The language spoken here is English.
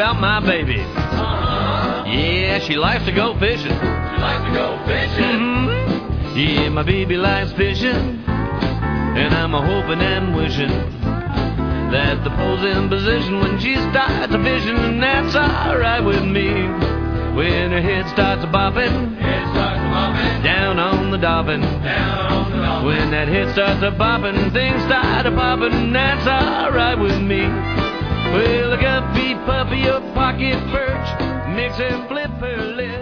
about my baby. Yeah, she likes to go fishing. Mm-hmm. Yeah, my baby likes fishing, and I'm a-hoping and wishing that the pole's in position when she starts a-fishing, and that's alright with me. When her head starts a-bopping, down on the dolphin. When that head starts a-bopping, things start a-popping, and that's alright with me. Well, a guppy puppy, a pocket perch, makes him flip her lip.